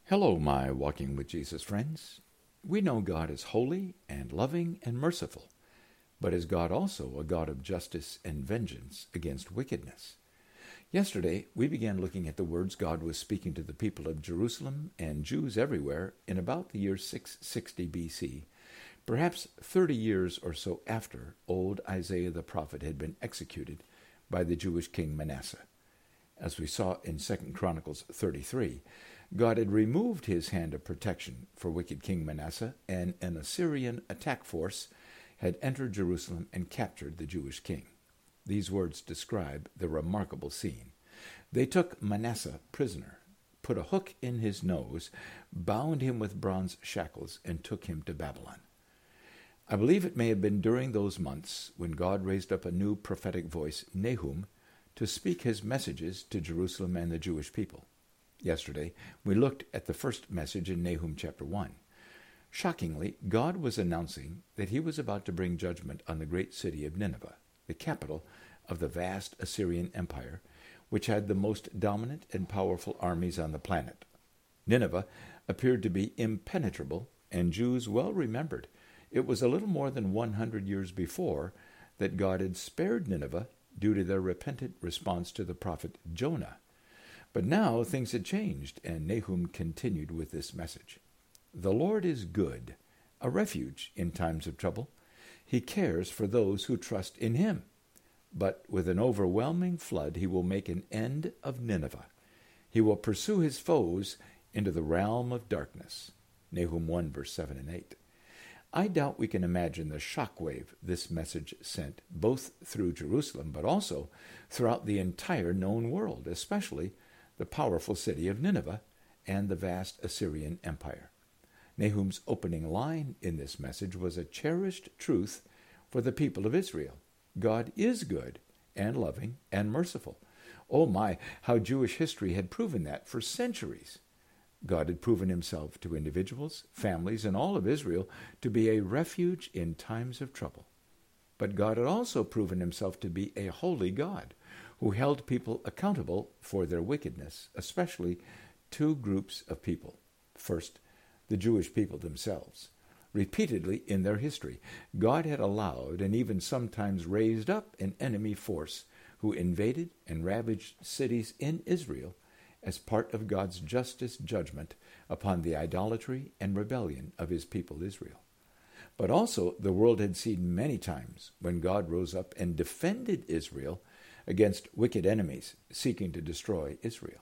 Hello, my Walking with Jesus friends. We know God is holy and loving and merciful, but is God also a God of justice and vengeance against wickedness? Yesterday, we began looking at the words God was speaking to the people of Jerusalem and Jews everywhere in about the year 660 BC, perhaps 30 years or so after old Isaiah the prophet had been executed by the Jewish king Manasseh. As we saw in 2 Chronicles 33, God had removed his hand of protection for wicked King Manasseh, and an Assyrian attack force had entered Jerusalem and captured the Jewish king. These words describe the remarkable scene. They took Manasseh prisoner, put a hook in his nose, bound him with bronze shackles, and took him to Babylon. I believe it may have been during those months when God raised up a new prophetic voice, Nahum, to speak his messages to Jerusalem and the Jewish people. Yesterday, we looked at the first message in Nahum chapter 1. Shockingly, God was announcing that he was about to bring judgment on the great city of Nineveh, the capital of the vast Assyrian Empire, which had the most dominant and powerful armies on the planet. Nineveh appeared to be impenetrable, and Jews well remembered it was a little more than 100 years before that God had spared Nineveh due to their repentant response to the prophet Jonah. But now things had changed, and Nahum continued with this message. The Lord is good, a refuge in times of trouble. He cares for those who trust in him. But with an overwhelming flood he will make an end of Nineveh. He will pursue his foes into the realm of darkness. Nahum 1, verse 7 and 8. I doubt we can imagine the shockwave this message sent, both through Jerusalem but also throughout the entire known world, especially the powerful city of Nineveh and the vast Assyrian Empire. Nahum's opening line in this message was a cherished truth for the people of Israel. God is good and loving and merciful. Oh my, how Jewish history had proven that for centuries. God had proven himself to individuals, families, and all of Israel to be a refuge in times of trouble. But God had also proven himself to be a holy God who held people accountable for their wickedness, especially two groups of people. First, the Jewish people themselves. Repeatedly in their history, God had allowed and even sometimes raised up an enemy force who invaded and ravaged cities in Israel as part of God's justice judgment upon the idolatry and rebellion of his people Israel. But also the world had seen many times when God rose up and defended Israel against wicked enemies seeking to destroy Israel.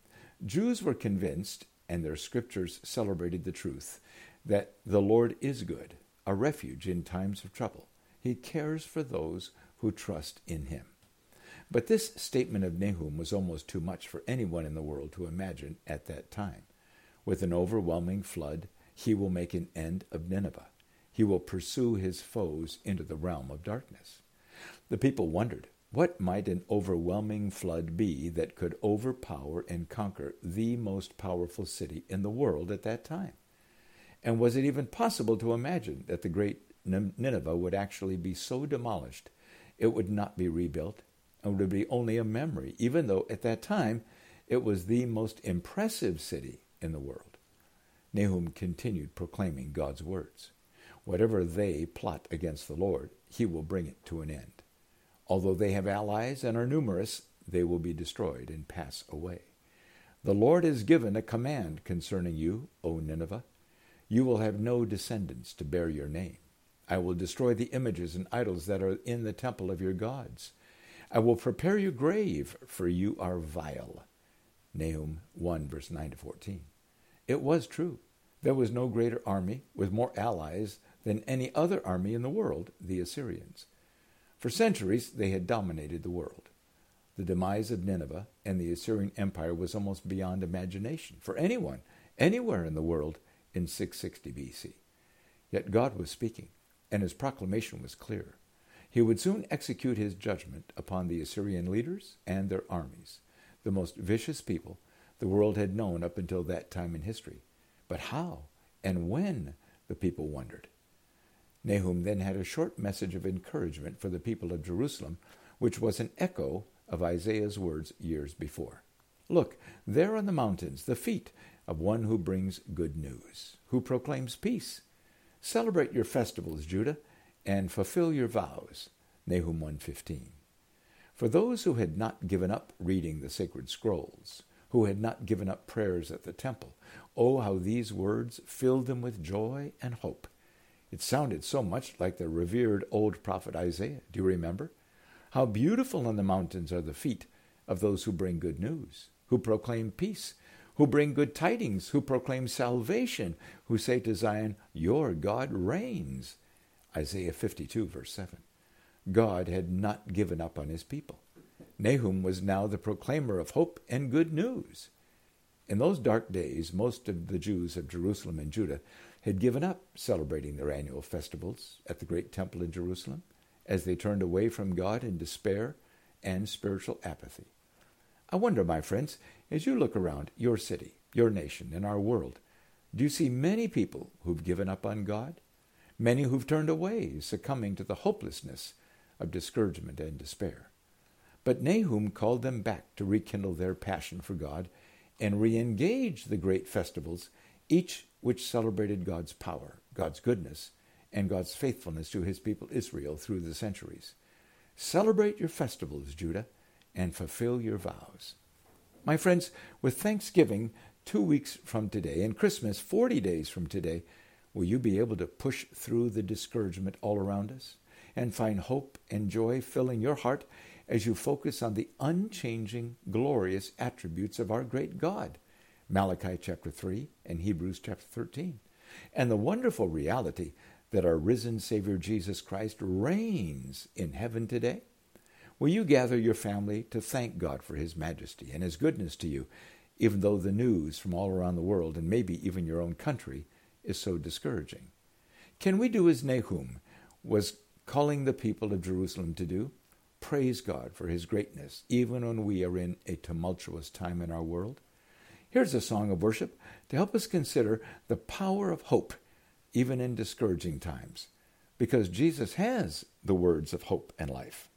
Jews were convinced, and their scriptures celebrated the truth, that the Lord is good, a refuge in times of trouble. He cares for those who trust in him. But this statement of Nahum was almost too much for anyone in the world to imagine at that time. With an overwhelming flood, he will make an end of Nineveh. He will pursue his foes into the realm of darkness. The people wondered, what might an overwhelming flood be that could overpower and conquer the most powerful city in the world at that time? And was it even possible to imagine that the great Nineveh would actually be so demolished it would not be rebuilt and would be only a memory, even though at that time it was the most impressive city in the world? Nahum continued proclaiming God's words. Whatever they plot against the Lord, he will bring it to an end. Although they have allies and are numerous, they will be destroyed and pass away. The Lord has given a command concerning you, O Nineveh. You will have no descendants to bear your name. I will destroy the images and idols that are in the temple of your gods. I will prepare your grave, for you are vile. Nahum 1, verse 9 to 14. It was true. There was no greater army with more allies than any other army in the world, the Assyrians. For centuries, they had dominated the world. The demise of Nineveh and the Assyrian Empire was almost beyond imagination for anyone, anywhere in the world in 660 BC. Yet God was speaking, and his proclamation was clear. He would soon execute his judgment upon the Assyrian leaders and their armies, the most vicious people the world had known up until that time in history. But how and when, the people wondered. Nahum then had a short message of encouragement for the people of Jerusalem, which was an echo of Isaiah's words years before. Look, there on the mountains, the feet of one who brings good news, who proclaims peace. Celebrate your festivals, Judah, and fulfill your vows. Nahum 1:15. For those who had not given up reading the sacred scrolls, who had not given up prayers at the temple, oh, how these words filled them with joy and hope. It sounded so much like the revered old prophet Isaiah. Do you remember? How beautiful on the mountains are the feet of those who bring good news, who proclaim peace, who bring good tidings, who proclaim salvation, who say to Zion, your God reigns. Isaiah 52, verse 7. God had not given up on his people. Nahum was now the proclaimer of hope and good news. In those dark days, most of the Jews of Jerusalem and Judah had given up celebrating their annual festivals at the great temple in Jerusalem as they turned away from God in despair and spiritual apathy. I wonder, my friends, as you look around your city, your nation, and our world, do you see many people who've given up on God? Many who've turned away, succumbing to the hopelessness of discouragement and despair. But Nahum called them back to rekindle their passion for God and re-engage the great festivals, each which celebrated God's power, God's goodness, and God's faithfulness to his people Israel through the centuries. Celebrate your festivals, Judah, and fulfill your vows. My friends, with Thanksgiving 2 weeks from today and Christmas 40 days from today, will you be able to push through the discouragement all around us and find hope and joy filling your heart as you focus on the unchanging, glorious attributes of our great God, Malachi chapter 3 and Hebrews chapter 13, and the wonderful reality that our risen Savior Jesus Christ reigns in heaven today? Will you gather your family to thank God for his majesty and his goodness to you, even though the news from all around the world and maybe even your own country is so discouraging? Can we do as Nahum was calling the people of Jerusalem to do? Praise God for his greatness, even when we are in a tumultuous time in our world. Here's a song of worship to help us consider the power of hope, even in discouraging times, because Jesus has the words of hope and life.